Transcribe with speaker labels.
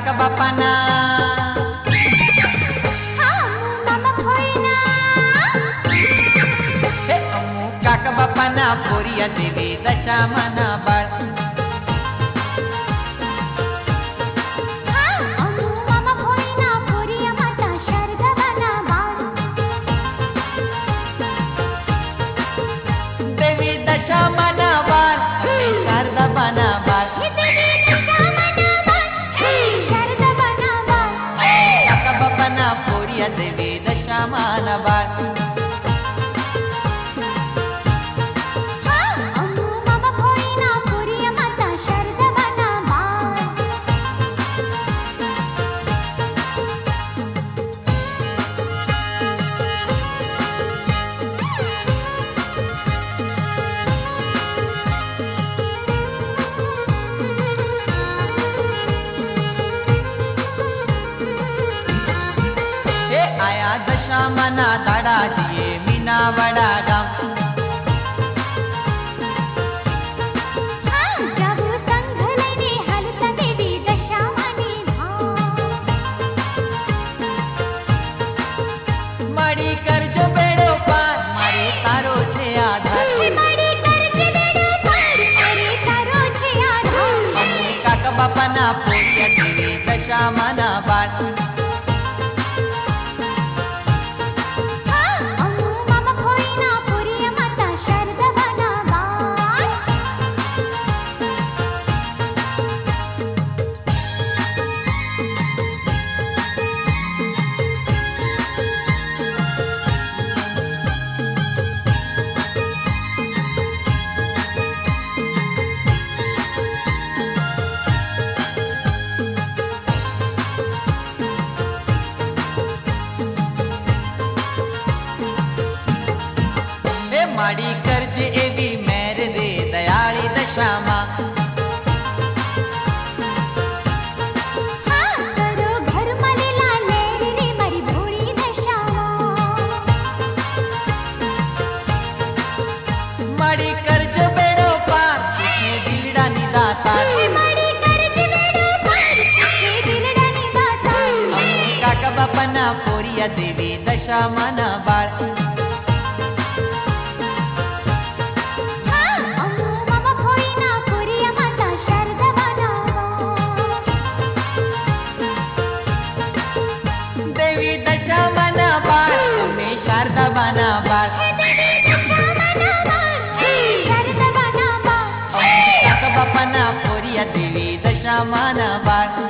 Speaker 1: काका बापाना काका बापाना पोरिया देवी दशामाना बाळ देवी दशामाना बाळ शारदा बाना बाळ काका बापाना पोरिया देवी दशामाना बाळ आया दशामाना दाडा दिए मीना बड़ा गाम
Speaker 2: जब संघलने हलत देवी दशामानी
Speaker 1: मड़ी कर्ज बेड़ो पार मारे तारो छे आधार
Speaker 2: मड़ी कर्ज बेड़ो पार मारे तारो छे आधार
Speaker 1: काका बापाना पोरिया देवी दशामाना बाळ माड़ी कर्ज एवी मेर रे दयाली दशामा
Speaker 2: करो घर मलेला लेर रे मारी भोळी दशामा
Speaker 1: माड़ी कर्ज बेड़ो पार दिलड़ा निदाता
Speaker 2: मारी कर्ज बेड़ो पार दिलड़ा निदाता
Speaker 1: काका बापाना पोरिया देवी दशामाना बाळ देवी दशामाना बाळ शारदा बाना बाळ काका बापाना पोरिया देवी दशामाना बाळ